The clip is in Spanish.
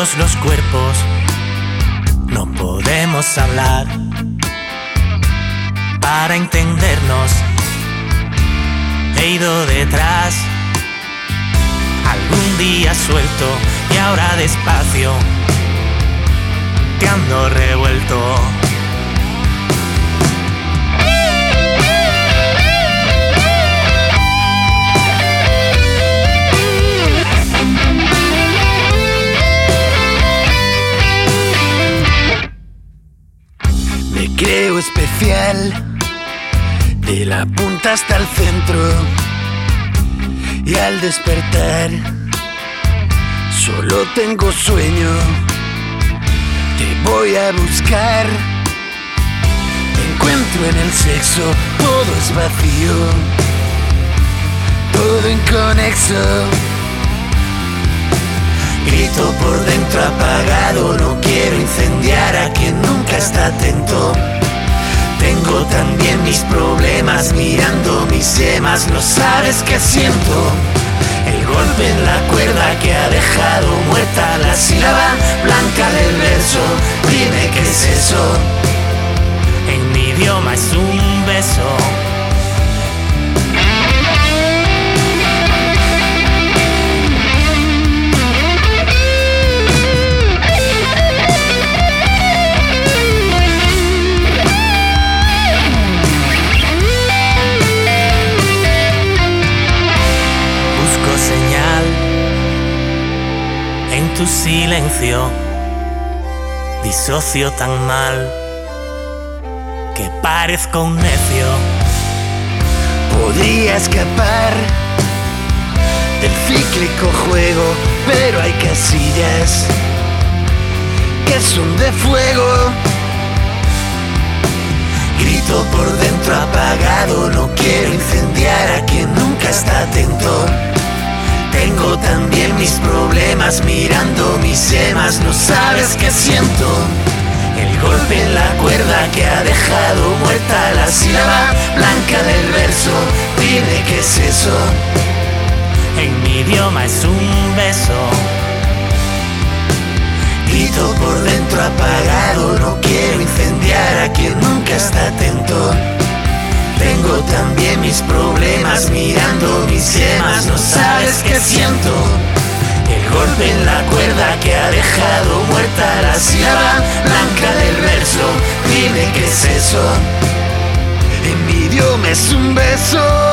todos los cuerpos no podemos hablar. Para entendernos he ido detrás, algún día suelto y ahora despacio te ando revuelto. Me creo especial, de la punta hasta el centro, y al despertar solo tengo sueño. Te voy a buscar, te encuentro en el sexo, todo es vacío, todo inconexo. Grito por dentro apagado, no quiero incendiar a quien nunca está atento. Tengo también mis problemas mirando mis yemas, no sabes qué siento. El golpe en la cuerda que ha dejado muerta la sílaba blanca del verso. Dime qué es eso. En mi idioma es un beso. En tu silencio disocio tan mal que parezco un necio. Podría escapar del cíclico juego, pero hay casillas que son de fuego. Grito por dentro apagado, no quiero incendiar a quien nunca está atento. Tengo también mis problemas mirando mis yemas, no sabes qué siento. El golpe en la cuerda que ha dejado muerta la sílaba blanca del verso. Dime qué es eso. En mi idioma es un beso. Grito por dentro apagado, no quiero incendiar a quien nunca está atento. Tengo también mis problemas mirando mis yemas, no sabes qué siento. El golpe en la cuerda que ha dejado muerta la sílaba blanca del verso. Dime qué es eso. En mi idioma es un beso.